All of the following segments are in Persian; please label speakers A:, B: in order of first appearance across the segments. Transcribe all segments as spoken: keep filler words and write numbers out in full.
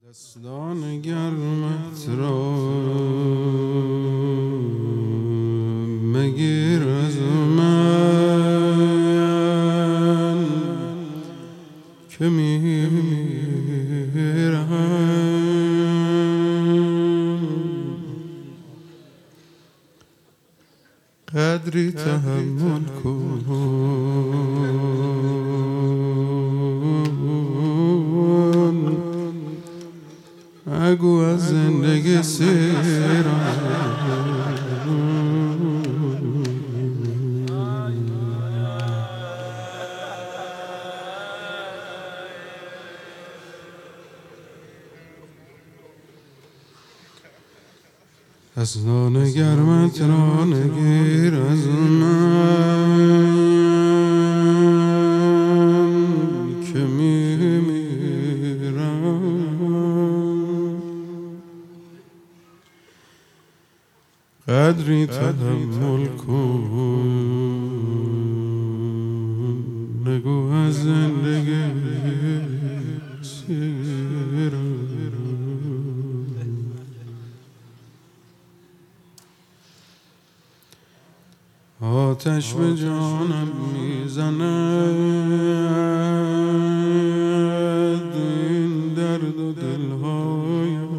A: دستان گرمت را مگیر از من که میرم، قدری تحمل کن اگو از زندگی سیرم. از نان گرمت را نگیر از من که میمیرم، قدری تحمل کن نگو از زندگی سیرم. آتش به جانم میزند این درد و دلهایت،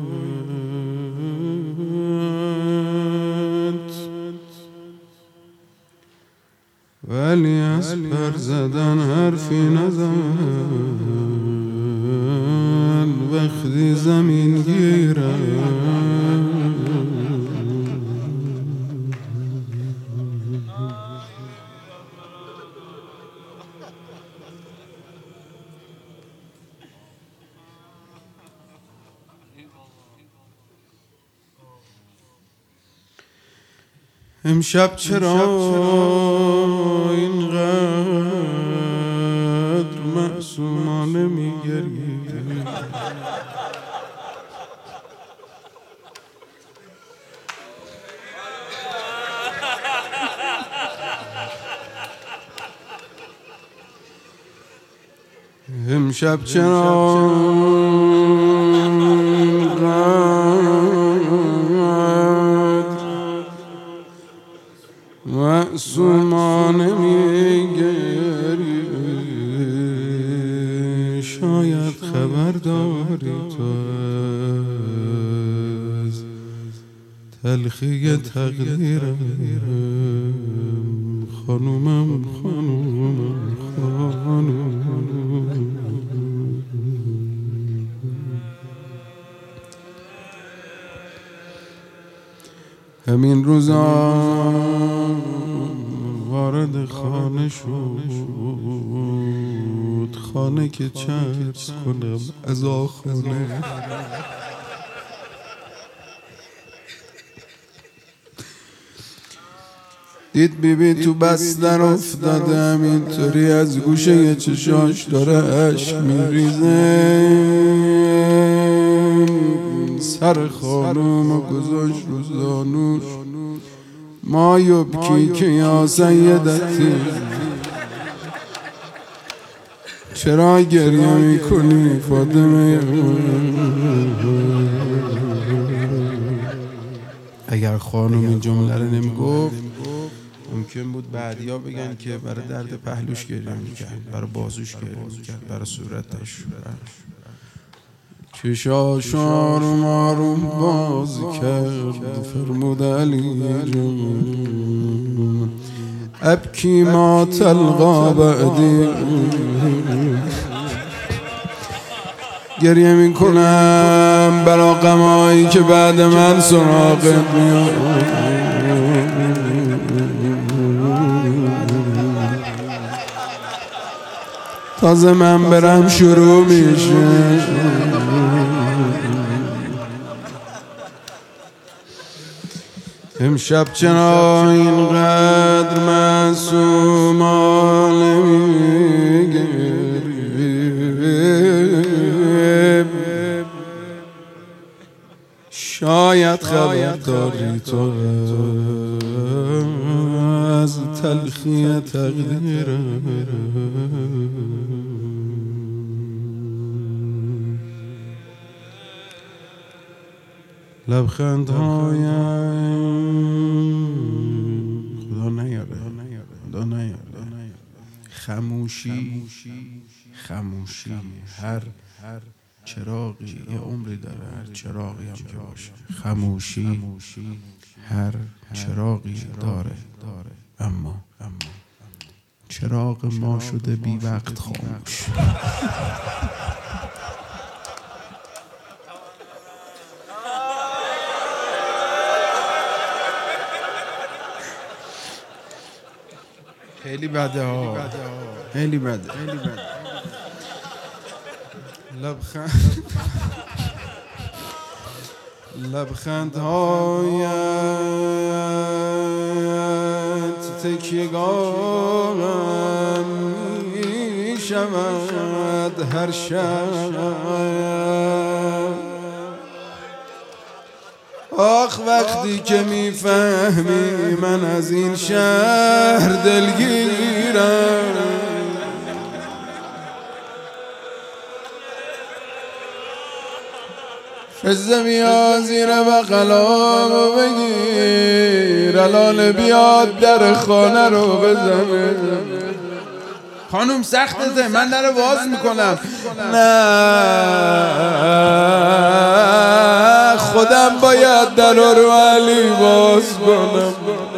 A: ولی از پر زدن حرفی نزن وقتی زمین گیرم. امشب چرا اینقدر معصومانه میگری؟ امشب چرا معصومانه میگری؟ شاید خبر داری تو از تلخی تقدیرم. خانومم خانومم خانومم همین روزا وارد خانه شد، خانه که چرس کنم از آخونه. دید بیبی تو بستر افتاده، همینطوری از گوشه چشاش داره اشک میریزه. سر خانومو گذاشت رو زانوش، ما یبکی که یا سیدتی چرا گریه میکنی فاطمه؟ اگر خانوم این جمله رو نمیگفت ممکن بود بعدیا بگن که برای درد پهلوش گریه میکرد، برای بازوش گریه میکرد، برای صورتش. چشاشا آروم آروم باز کرد، فرمود علی جون ابکی ما تلقا بعدی. گریه میکنم برا غمایی که بعد من سراغت میاد. تازه من برم شروع میشه. امشب چرا اینقدر معصومانه میگری؟ شاید خبر داری تو از تلخی تقدیرم. لبخند های خدا نیاره خدا نیاره خموشی خموشی هر چراغی یه عمری داره، هر چراغی هم که باشه خموشی هر چراغی داره، اما چراغ ما شده بی وقت خاموش. خیلی بده ها، خیلی بده. لبخند لبخند هایت تکیه‌گاهم می شود هر شب. آخ وقتی که میفهمی من از این شهر دلگیرم، فزه بیا زیر بغلامو بگیر، الان بیاد در خانه رو بزنه. خانوم سخته، من در رو باز میکنم. نه خودم باید در رو علی باز کنم.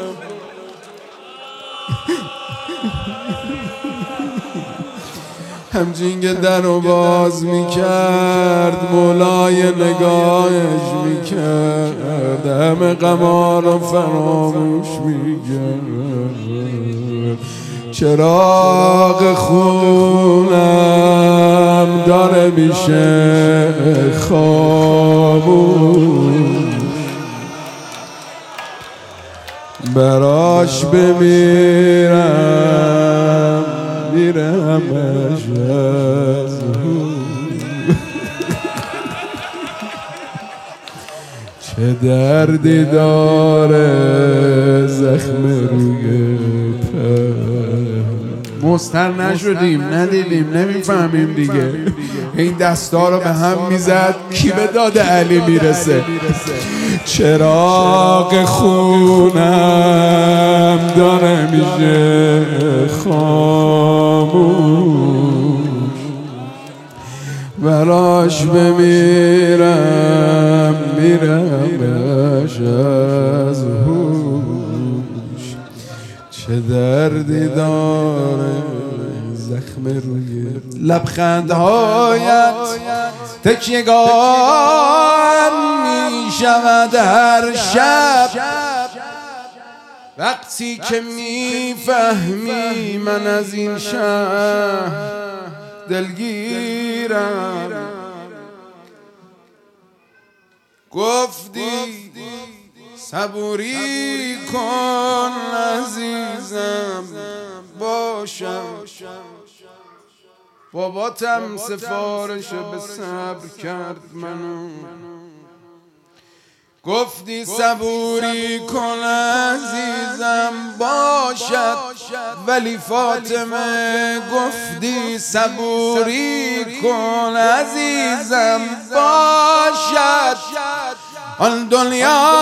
A: همچین که در رو باز میکرد مولای نگاهش میکرد، همه غما رو فراموش میکرد. چراغ خونم داره میشه خاموش، براش بمیرم میرم از چه دردی داره زخم روی پر. مضطر نشدیم، ندیدیم، نمیفهمیم دیگه. این دستا رو به هم میزد کی به داد علی میرسه. چراغ خونم داره میشه خاموش، براش بمیرم میرمش از هوش. چه دردی داره زخم روی لبخندهایت تکیه‌گاهم می شود هر شب. وقتی که میفهمی من از این شهر دلگیرم، گفتی صبوری کن عزیزم باشم، باباتم سفارش به صبر کرد منو. گفتی صبوری کن عزیزم باشد، ولی فاطمه گفتی صبوری کن عزیزم باشد. آن دنیا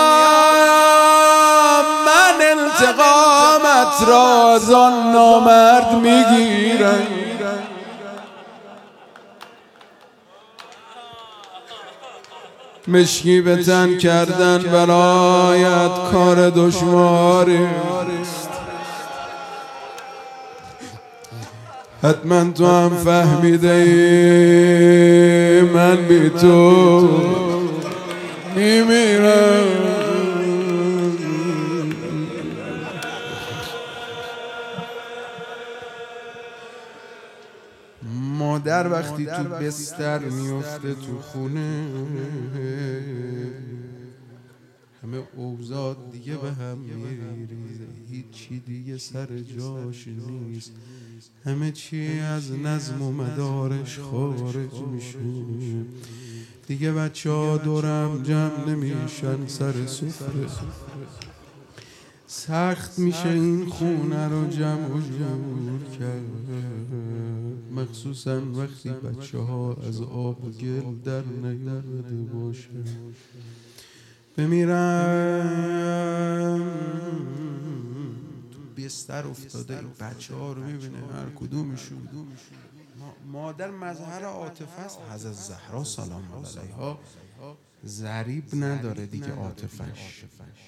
A: من انتقامت را از آن نامرد میگیرم. مشکی به تن کردن برایت کار دشواری است، حتما تو هم فهمیده ای من بی تو میمیرم. مادر وقتی تو بستر میفته تو خونه، همه اوضاع دیگه به هم میریزه، هیچی دیگه سر جاش نیست، همه چی از نظم و مدارش خارج میشه. دیگه بچه ها دورم جمع نمیشن سر سفره، سخت میشه این خونه رو جمع و جور کرد، مخصوصا وقتی بچه ها از آب و گل در نیامده باشه. بمیرم تو بستر افتاده این بچه ها رو میبینه هر کدومشون مادر مظهر عاطفه است. حضرت زهرا سلام علیها ضریب نداره دیگه، عاطفش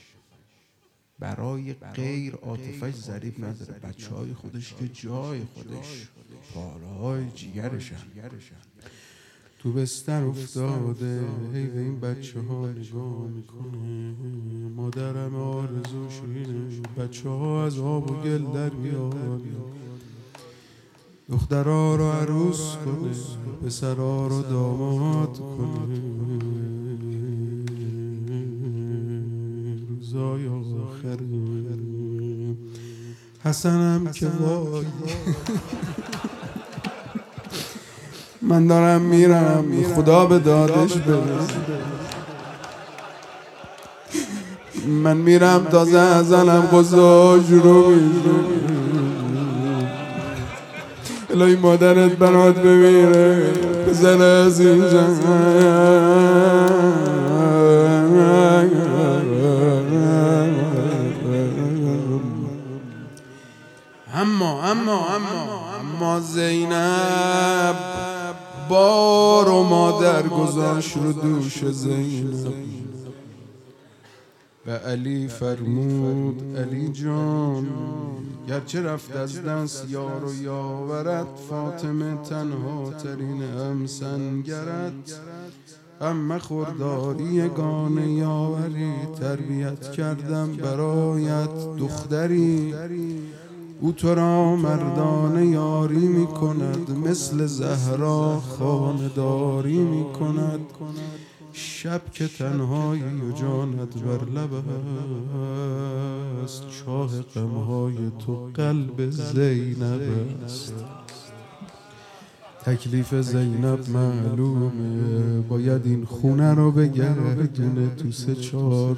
A: برای غیر عاطفش ضریب نداره. بچه های خودش که جای خودش پارهای جیگرشن. تو بستر افتاده هی به این بچه ها نگاه میکنه. مادرم آرزوش اینه بچه ها از آب و گل در بیان، دخترها رو عروس کنه، پسرها رو داماد کنه. روزای آخر حسنم که وای من دارم میرم، خدا به دادش برسه. من میرم تازه ازنم قضاش رو میزنه. الهی مادرت برات بمیره بزنه از اینجا. اما اما اما اما زینب بار و مادر گذاشت رو دوش زینب. و علی فرمود علی جان گرچه رفت از دست یار و یاورت، فاطمه تنها ترین همسنگرت. اما خورداری یگانه یاوری، تربیت کردم برایت دختری. او تو را مردانه یاری می کند، مثل زهرا خانه‌داری می کند. شب که تنهایی و جانت بر لب است، چاه غمهای تو قلب زینب است. تکلیف زینب معلومه، باید این خونه رو بگردونه تو سه چهار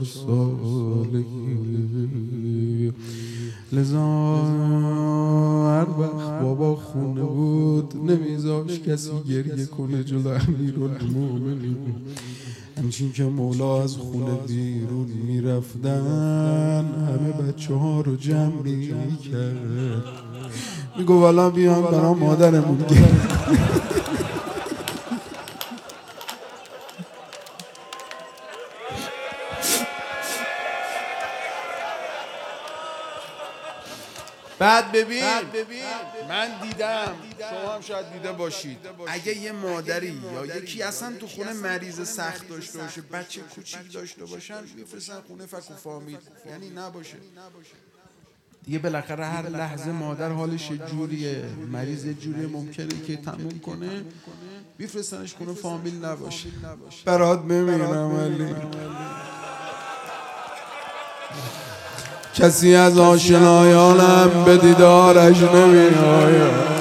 A: سالگی. لذا هر وقت بابا خونه بود نمیذاش کسی گریه کنه جلو امیرالمومنین. همچین که مولا از خونه بیرون میرفتن همه بچه ها رو جمع میکرد، میگو والا بیان برا مادرمون گرد. بعد ببین من دیدم، شما هم شاید دیده باشید، اگه یه مادری یا یکی اصلا تو خونه مریض سخت داشته باشه، بچه کوچیک داشته باشن، میفرستن خونه فک و فامیل، یعنی نباشه دیگه. بالاخره هر لحظه مادر حالش جوریه، مریض جوریه، ممکنه که تموم کنه میفرستنش خونه فامیل نباشه. برات بمیرم علی، کسی از آشنایانم به دیدارش نمی آید.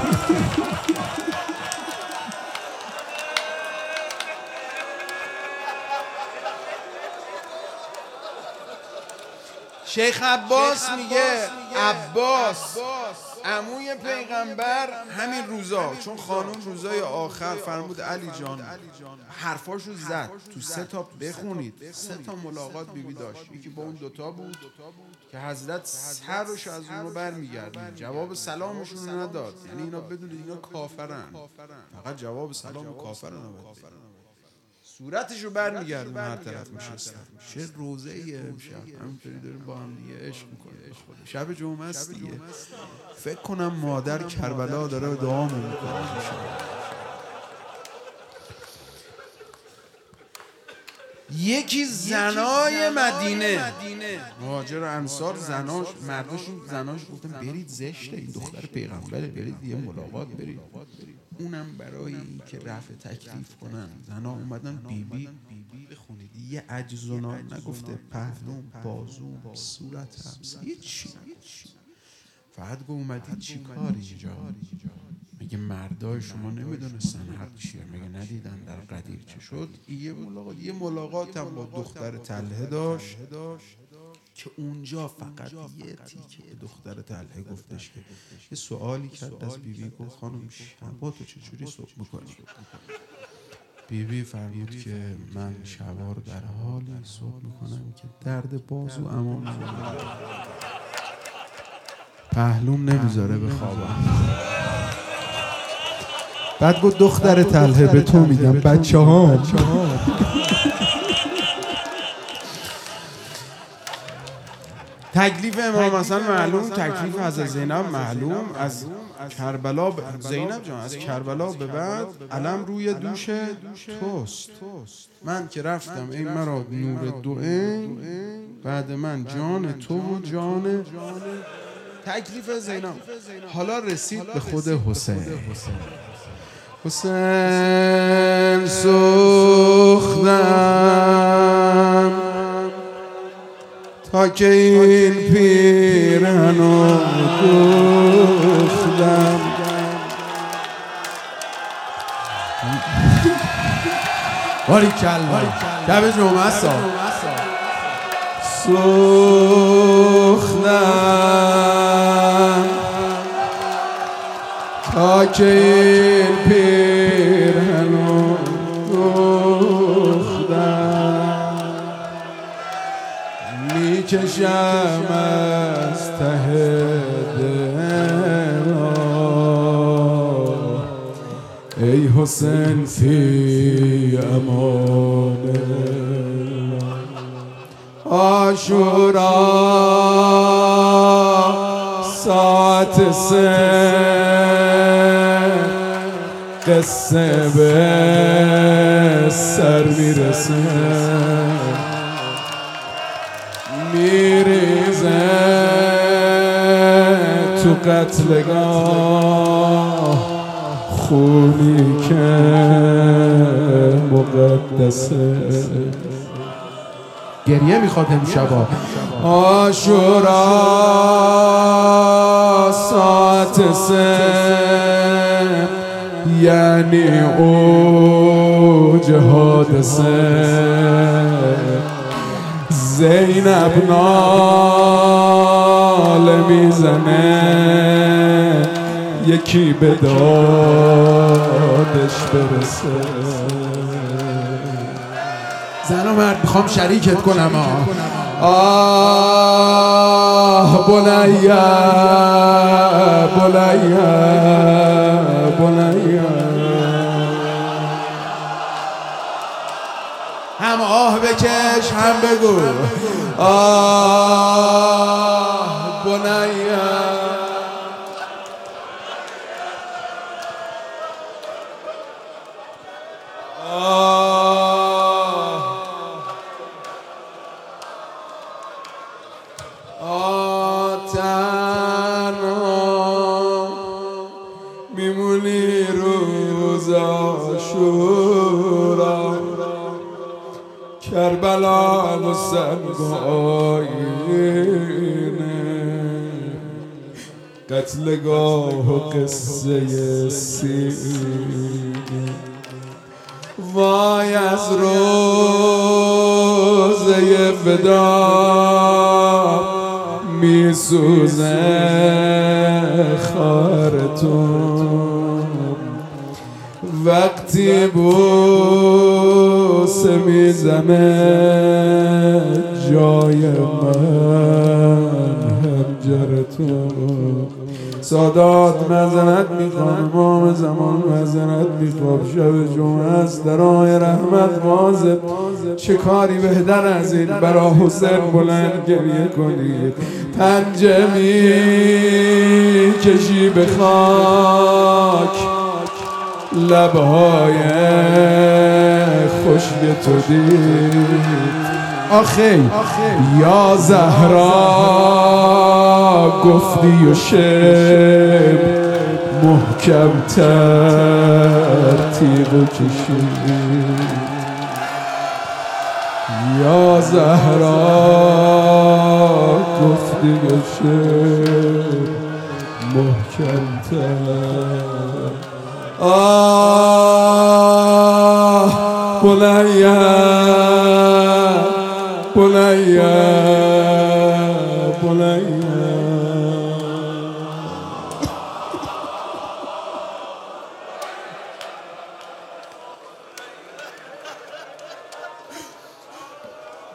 A: شیخ عباس میگه عباس عموی پیغمبر همین روزا، چون خانوم روزای آخر فرمود علی جان حرفاشو زد تو سه تا بخونید. سه تا ملاقات بیبی داشت، یکی با اون دوتا بود که حضرت سرش از اون رو بر میگردن، جواب سلامشون رو نداد. یعنی اینا بدونید اینا کافرن، فقط جواب سلام و کافرن نداد، صورتشو بر میگردن هر طرف میشستن. چه روزه ایه امشب، همینطوری داریم با هم دیگه عشق میکنیم. شب جمعه است دیگه، فکر کنم مادر کربلا داره دعا میکنه. یکی زنای مدینه مهاجر انصار، زناش مرداشون زناش گفتن برید زشته، این دختر پیغمبره، برید یه ملاقات برید. اونم برای این که رفع تکلیف کنن زنا اومدن بی بی بخونید، یه عجز و نال نگفته، پهلوم، بازوم، صورتم، هیچی فقط گو اومدید چی کار اینجا؟ میگه مردای شما نمیدونستن حق چیه؟ میگه ندیدن در قدیر چه شد؟ یه ملاقات یه ملاقات هم با دختر طلحه داشت که اونجا فقط یه تیکه دختر طلحه گفتش که یه سوالی کرد از بیبی، گفت خانم شبا تو چجوری صبح میکنی؟ بیبی فرمود که من شبا رو در حالی صبح میکنم که درد بازو اما پهلوم نمیذاره بخوابم. بعد گفت دختر تلهه به تو میگم بچه ها تکلیف امام حسن معلوم، تکلیف حضرت زینب معلوم. از کربلا ب... زینب جان از کربلا به بعد علم روی دوش توست. من که رفتم ای مرا نور دو عین، بعد من جان تو و جان تکلیف زینب. حالا رسید به خود حسین. حسین سوختم تا که این پیرهنو دوختم. باری کلا شب جمعه سا سوختم تا که این پیرهنو دوختم. میکشم از ته دل ای حسین فی امان عاشورا ساعت سه قصه به سر میرسه، میریزه تو قتلگاه خونی که مقدسه. گریه میخواد امشبا. عاشورا ساعت سه یعنی اوج حادثه. زینب ناله میزنه یکی به دادش برسه. زن و مرد میخوام شریکت کنم. آه بنیا بنیا بنیا هم آه بکش هم بگو آه بنیا. میمونی روز عاشورا کربلا و سنگاینه قتلگاه و قصه سینه. وای از روزه فدا میسوزه خارتون وقتی بوسه میزنه جای من هنجرتون. سادات معذرت میخوام، امام زمان معذرت میخوام، شب جمعه است، درای رحمت واظب. چه کاری بهتر از این برا حسین بلند گریه کنید. پنجه میکشی به خاک لبهای خشک تو دید. آخی یا زهرا گفتی و شب محکم ترتیب و کشید. یا زهرا گفتی و شب محکم تر. آه بنیا بنیا بنیا.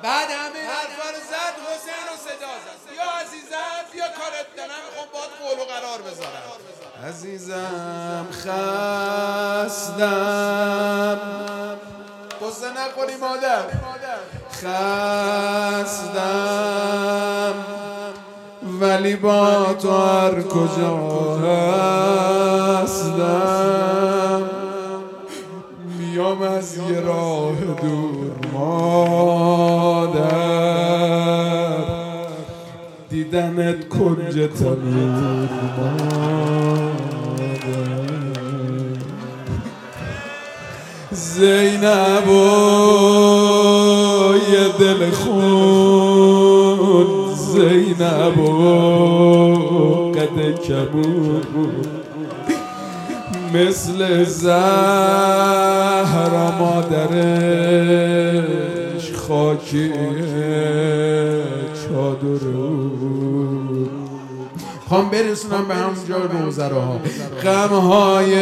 A: بعد همه حرفا رو زد حسین رو صدا زد بیا عزیزم بیا کارت دارم میخوام باید قول و قرار بذارم عزیزم خستم قصه نکنی مادر خستم ولی با تو هر کجا هستم میام از یه راه دور مادر دیدنت کنج تنور مادر زینب و یه دل خون زینب و قد کبود مثل زهرا مادرش خاکی چادر خوام برسونم به همونجا روزراها غمهای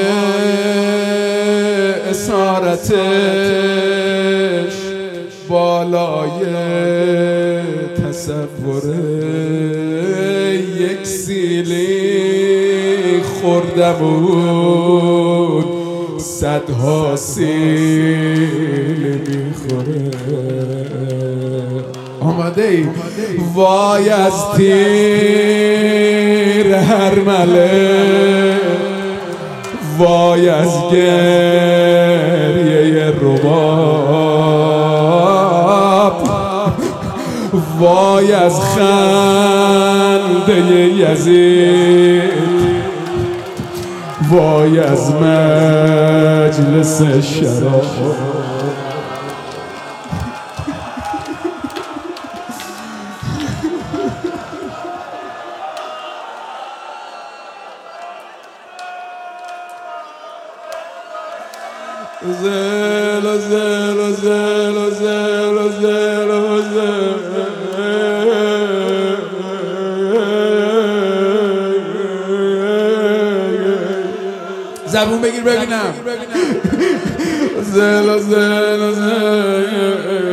A: اسارتش بالای تصوره یک سیلی خوردم بود صدها سیل میخوره آماده ای وای از تیر هر مله وای از گریه رباب وای از خنده یزید وای از مجلس شراب زل زل زل زل زل زل زبون بگیر ببینم زل زل زل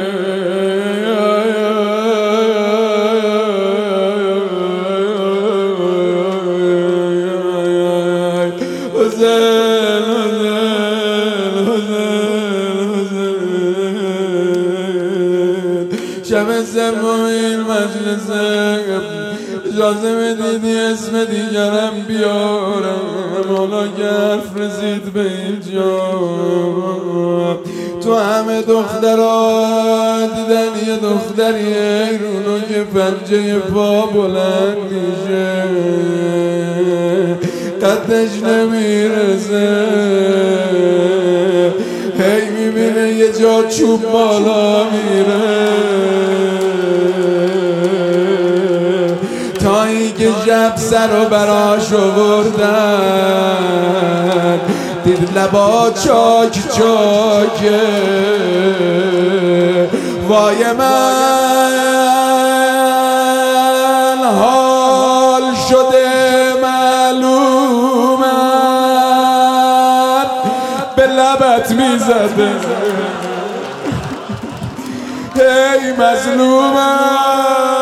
A: شب سومین مجلس اجازه بدیدی اسم دیگرم بیارم حالا که حرف رسید به اینجا تو همه دخترها دیدن یه دختری ایرونو که پنجه پا بلند میشه قدش نمیرسه هی میبینه یه جا چوب بالا میره تا این که جب سر و براش آوردن دید لبا چاک چاکه وای من حال شده معلومت به لبت میزده ای مظلومت